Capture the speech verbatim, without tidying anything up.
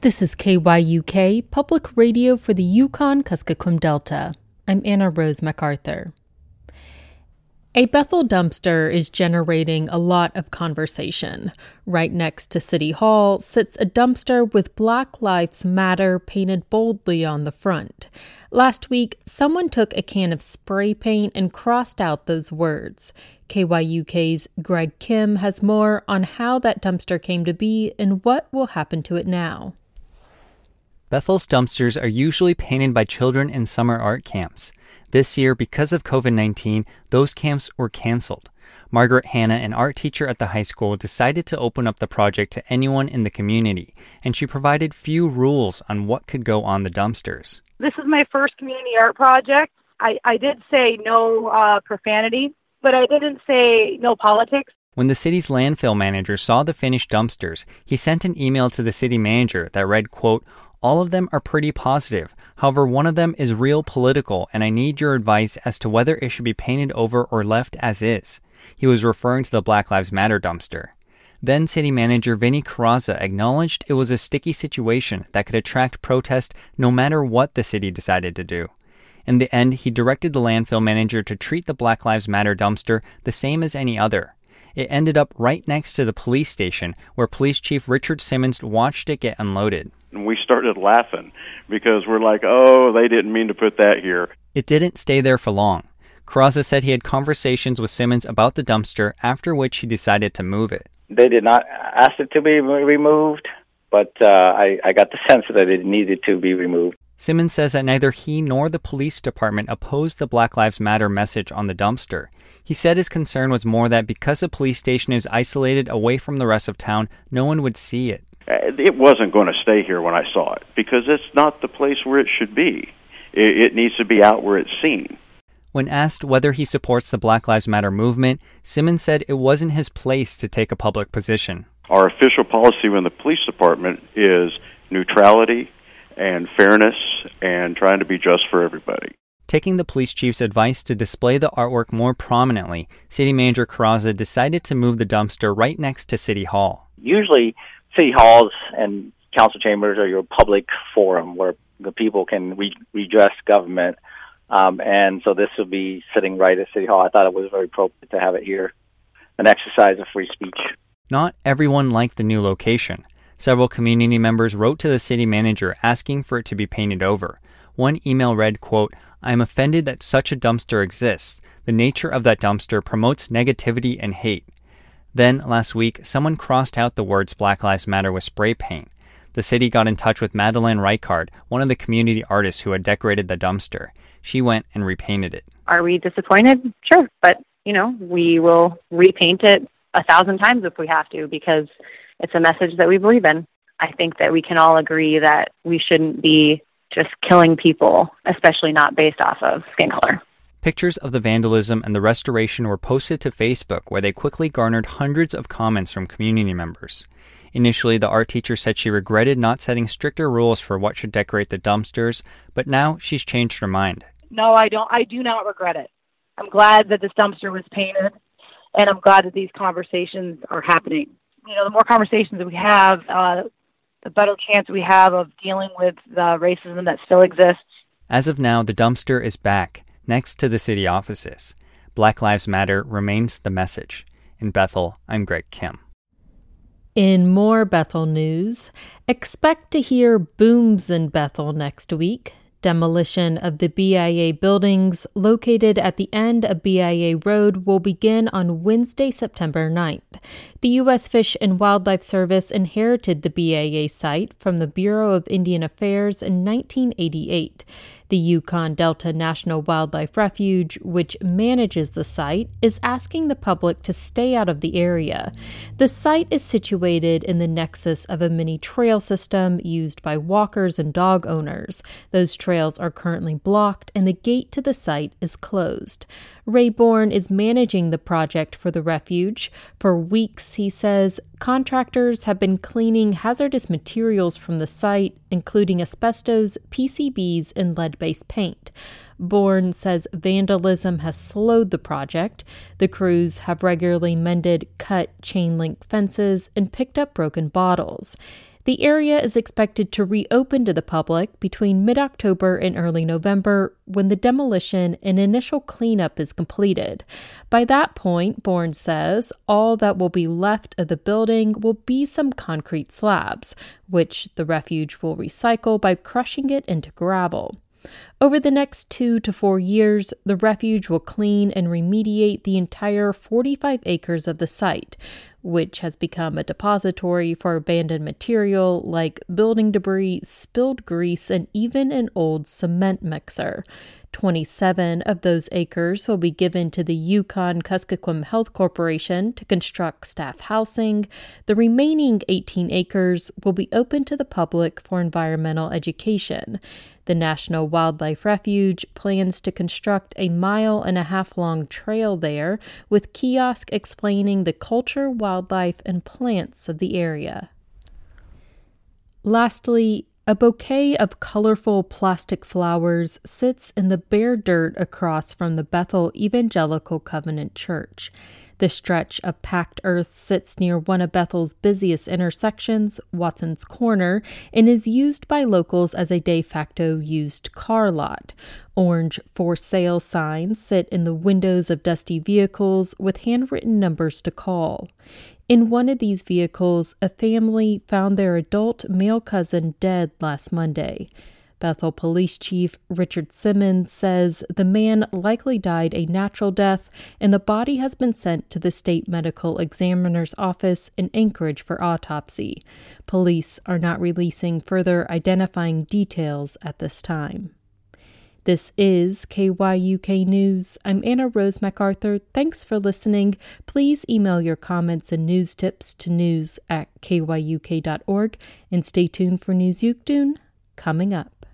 This is K Y U K, Public Radio for the Yukon-Kuskokwim Delta. I'm Anna Rose MacArthur. A Bethel dumpster is generating a lot of conversation. Right next to City Hall sits a dumpster with Black Lives Matter painted boldly on the front. Last week, someone took a can of spray paint and crossed out those words. K Y U K's Greg Kim has more on how that dumpster came to be and what will happen to it now. Bethel's dumpsters are usually painted by children in summer art camps. This year, because of covid nineteen, those camps were canceled. Margaret Hanna, an art teacher at the high school, decided to open up the project to anyone in the community, and she provided few rules on what could go on the dumpsters. This is my first community art project. I, I did say no uh, profanity, but I didn't say no politics. When the city's landfill manager saw the finished dumpsters, he sent an email to the city manager that read, quote, "All of them are pretty positive. However, one of them is real political, and I need your advice as to whether it should be painted over or left as is." He was referring to the Black Lives Matter dumpster. Then City Manager Vinnie Carrazza acknowledged it was a sticky situation that could attract protest no matter what the city decided to do. In the end, he directed the landfill manager to treat the Black Lives Matter dumpster the same as any other. It ended up right next to the police station, where Police Chief Richard Simmons watched it get unloaded. And we started laughing because we're like, oh, they didn't mean to put that here. It didn't stay there for long. Carrazza said he had conversations with Simmons about the dumpster, after which he decided to move it. They did not ask it to be removed, but uh, I, I got the sense that it needed to be removed. Simmons says that neither he nor the police department opposed the Black Lives Matter message on the dumpster. He said his concern was more that because the police station is isolated away from the rest of town, no one would see it. It wasn't going to stay here when I saw it, because it's not the place where it should be. It, it needs to be out where it's seen. When asked whether he supports the Black Lives Matter movement, Simmons said it wasn't his place to take a public position. Our official policy in the police department is neutrality and fairness and trying to be just for everybody. Taking the police chief's advice to display the artwork more prominently, City Manager Carrazza decided to move the dumpster right next to City Hall. Usually, city halls and council chambers are your public forum where the people can re- redress government. Um, and so this will be sitting right at City Hall. I thought it was very appropriate to have it here, an exercise of free speech. Not everyone liked the new location. Several community members wrote to the city manager asking for it to be painted over. One email read, quote, "I am offended that such a dumpster exists. The nature of that dumpster promotes negativity and hate." Then, last week, someone crossed out the words Black Lives Matter with spray paint. The city got in touch with Madeleine Reichard, one of the community artists who had decorated the dumpster. She went and repainted it. Are we disappointed? Sure, but, you know, we will repaint it a thousand times if we have to, because it's a message that we believe in. I think that we can all agree that we shouldn't be just killing people, especially not based off of skin color. Pictures of the vandalism and the restoration were posted to Facebook, where they quickly garnered hundreds of comments from community members. Initially, the art teacher said she regretted not setting stricter rules for what should decorate the dumpsters, but now she's changed her mind. No, I don't. I do not regret it. I'm glad that this dumpster was painted, and I'm glad that these conversations are happening. You know, the more conversations that we have, uh, the better chance we have of dealing with the racism that still exists. As of now, the dumpster is back, next to the city offices. Black Lives Matter remains the message. In Bethel, I'm Greg Kim. In more Bethel news, expect to hear booms in Bethel next week. Demolition of the B I A buildings located at the end of B I A Road will begin on Wednesday, September ninth. The U S Fish and Wildlife Service inherited the B I A site from the Bureau of Indian Affairs in nineteen eighty-eight. The Yukon Delta National Wildlife Refuge, which manages the site, is asking the public to stay out of the area. The site is situated in the nexus of a mini trail system used by walkers and dog owners. Those trails are currently blocked, and the gate to the site is closed. Ray Bourne is managing the project for the refuge. For weeks, he says, contractors have been cleaning hazardous materials from the site, including asbestos, P C Bs, and lead-based paint. Bourne says vandalism has slowed the project. The crews have regularly mended cut chain-link fences and picked up broken bottles. The area is expected to reopen to the public between mid-October and early November when the demolition and initial cleanup is completed. By that point, Bourne says, all that will be left of the building will be some concrete slabs, which the refuge will recycle by crushing it into gravel. Over the next two to four years, the refuge will clean and remediate the entire forty-five acres of the site, which has become a depository for abandoned material like building debris, spilled grease, and even an old cement mixer. twenty-seven of those acres will be given to the Yukon-Kuskokwim Health Corporation to construct staff housing. The remaining eighteen acres will be open to the public for environmental education. The National Wildlife Refuge plans to construct a mile and a half long trail there with kiosks explaining the culture, wildlife, and plants of the area. Lastly, a bouquet of colorful plastic flowers sits in the bare dirt across from the Bethel Evangelical Covenant Church. The stretch of packed earth sits near one of Bethel's busiest intersections, Watson's Corner, and is used by locals as a de facto used car lot. Orange for sale signs sit in the windows of dusty vehicles with handwritten numbers to call. In one of these vehicles, a family found their adult male cousin dead last Monday. Bethel Police Chief Richard Simmons says the man likely died a natural death, and the body has been sent to the state medical examiner's office in Anchorage for autopsy. Police are not releasing further identifying details at this time. This is K Y U K News. I'm Anna Rose MacArthur. Thanks for listening. Please email your comments and news tips to news at k y u k dot org, and stay tuned for News Yukdun coming up.